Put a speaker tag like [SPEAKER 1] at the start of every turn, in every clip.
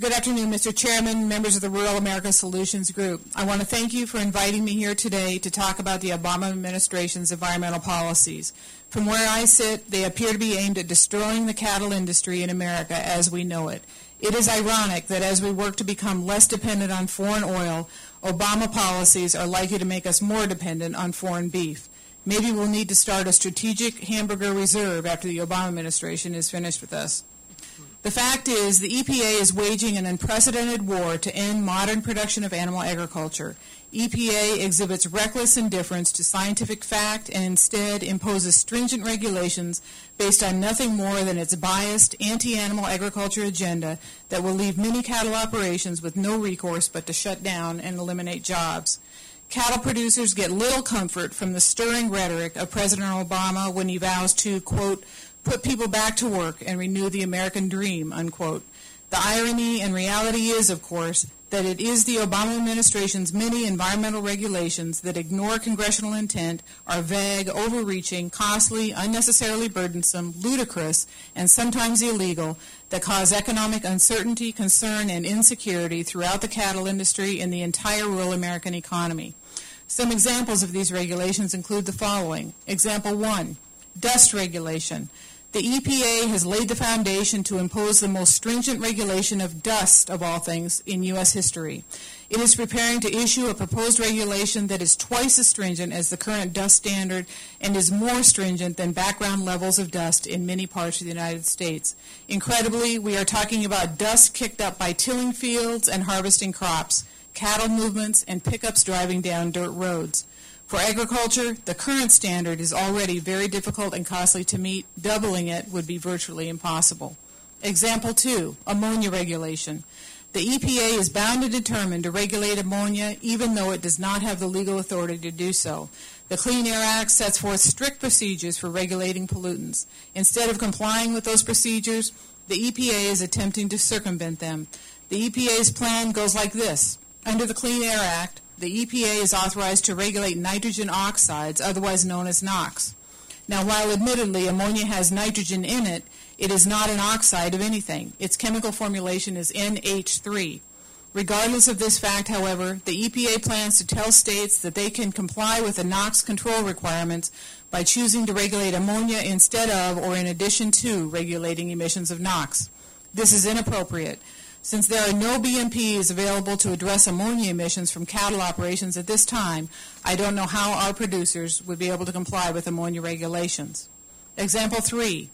[SPEAKER 1] Good afternoon, Mr. Chairman, members of the Rural America Solutions Group. I want to thank you for inviting me here today to talk about the Obama administration's environmental policies. From where I sit, they appear to be aimed at destroying the cattle industry in America as we know it. It is ironic that as we work to become less dependent on foreign oil, Obama policies are likely to make us more dependent on foreign beef. Maybe we'll need to start a strategic hamburger reserve after the Obama administration is finished with us. The fact is, the EPA is waging an unprecedented war to end modern production of animal agriculture. EPA exhibits reckless indifference to scientific fact and instead imposes stringent regulations based on nothing more than its biased anti-animal agriculture agenda that will leave many cattle operations with no recourse but to shut down and eliminate jobs. Cattle producers get little comfort from the stirring rhetoric of President Obama when he vows to, quote, put people back to work and renew the American dream, unquote. The irony and reality is, of course, that it is the Obama administration's many environmental regulations that ignore congressional intent, are vague, overreaching, costly, unnecessarily burdensome, ludicrous, and sometimes illegal, that cause economic uncertainty, concern, and insecurity throughout the cattle industry and the entire rural American economy. Some examples of these regulations include the following. Example 1, dust regulation. The EPA has laid the foundation to impose the most stringent regulation of dust, of all things, in U.S. history. It is preparing to issue a proposed regulation that is twice as stringent as the current dust standard and is more stringent than background levels of dust in many parts of the United States. Incredibly, we are talking about dust kicked up by tilling fields and harvesting crops, cattle movements, and pickups driving down dirt roads. For agriculture, the current standard is already very difficult and costly to meet. Doubling it would be virtually impossible. Example 2, ammonia regulation. The EPA is bound and determined to regulate ammonia even though it does not have the legal authority to do so. The Clean Air Act sets forth strict procedures for regulating pollutants. Instead of complying with those procedures, the EPA is attempting to circumvent them. The EPA's plan goes like this. Under the Clean Air Act, the EPA is authorized to regulate nitrogen oxides, otherwise known as NOx. Now, while admittedly ammonia has nitrogen in it, it is not an oxide of anything. Its chemical formulation is NH3. Regardless of this fact, however, the EPA plans to tell states that they can comply with the NOx control requirements by choosing to regulate ammonia instead of or in addition to regulating emissions of NOx. This is inappropriate. Since there are no BMPs available to address ammonia emissions from cattle operations at this time, I don't know how our producers would be able to comply with ammonia regulations. Example 3,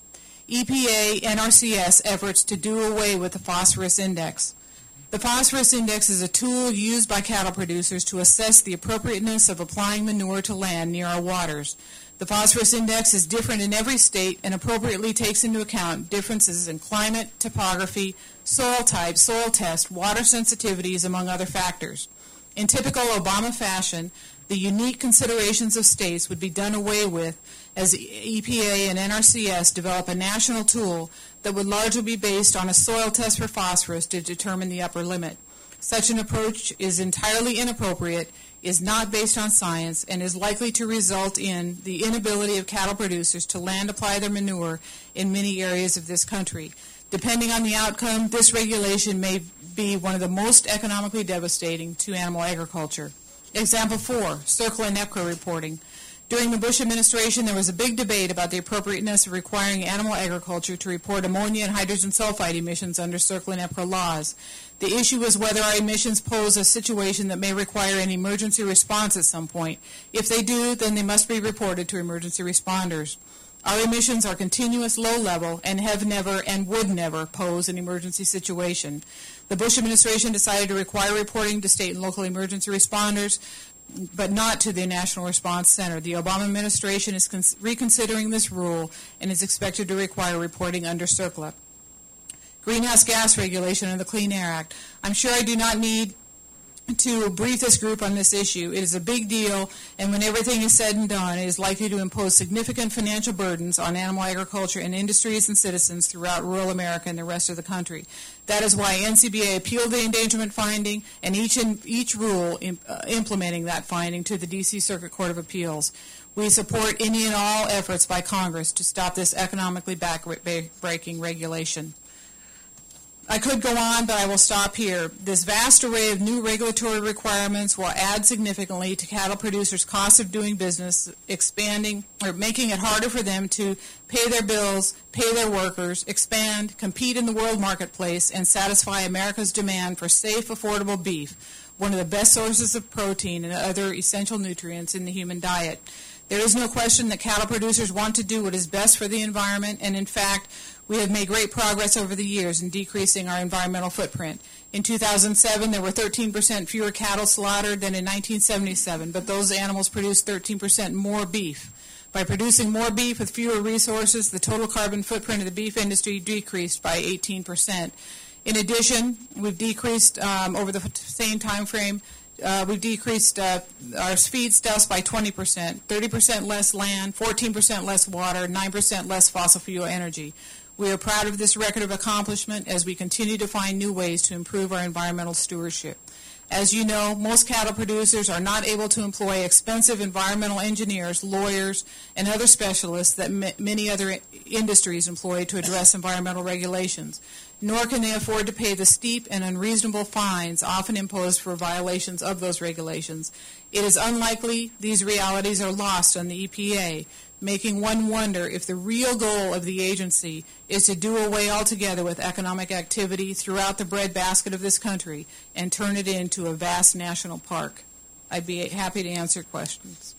[SPEAKER 1] EPA NRCS efforts to do away with the phosphorus index. The phosphorus index is a tool used by cattle producers to assess the appropriateness of applying manure to land near our waters. The phosphorus index is different in every state and appropriately takes into account differences in climate, topography, soil type, soil test, water sensitivities, among other factors. In typical Obama fashion, the unique considerations of states would be done away with as EPA and NRCS develop a national tool that would largely be based on a soil test for phosphorus to determine the upper limit. Such an approach is entirely inappropriate, is not based on science, and is likely to result in the inability of cattle producers to land apply their manure in many areas of this country. Depending on the outcome, this regulation may be one of the most economically devastating to animal agriculture. Example 4, CERCLA and EPCA reporting. During the Bush administration, there was a big debate about the appropriateness of requiring animal agriculture to report ammonia and hydrogen sulfide emissions under CERCLA and EPCA laws. The issue was whether our emissions pose a situation that may require an emergency response at some point. If they do, then they must be reported to emergency responders. Our emissions are continuous, low level, and have never and would never pose an emergency situation. The Bush administration decided to require reporting to state and local emergency responders, but not to the National Response Center. The Obama administration is reconsidering this rule and is expected to require reporting under CERCLA. Greenhouse gas regulation and the Clean Air Act. I'm sure I do not need to brief this group on this issue. It is a big deal, and when everything is said and done, it is likely to impose significant financial burdens on animal agriculture and industries and citizens throughout rural America and the rest of the country. That is why NCBA appealed the endangerment finding and each rule implementing that finding to the D.C. Circuit Court of Appeals. We support any and all efforts by Congress to stop this economically backbreaking regulation. I could go on, but I will stop here. This vast array of new regulatory requirements will add significantly to cattle producers' cost of doing business, expanding or making it harder for them to pay their bills, pay their workers, expand, compete in the world marketplace, and satisfy America's demand for safe, affordable beef, one of the best sources of protein and other essential nutrients in the human diet. There is no question that cattle producers want to do what is best for the environment, and in fact, we have made great progress over the years in decreasing our environmental footprint. In 2007, there were 13% fewer cattle slaughtered than in 1977, but those animals produced 13% more beef. By producing more beef with fewer resources, the total carbon footprint of the beef industry decreased by 18%. In addition, we've decreased over the same time frame, we've decreased our feedstuffs by 20%, 30% less land, 14% less water, 9% less fossil fuel energy. We are proud of this record of accomplishment as we continue to find new ways to improve our environmental stewardship. As you know, most cattle producers are not able to employ expensive environmental engineers, lawyers, and other specialists that many other industries employ to address environmental regulations, nor can they afford to pay the steep and unreasonable fines often imposed for violations of those regulations. It is unlikely these realities are lost on the EPA, making one wonder if the real goal of the agency is to do away altogether with economic activity throughout the breadbasket of this country and turn it into a vast national park. I'd be happy to answer questions.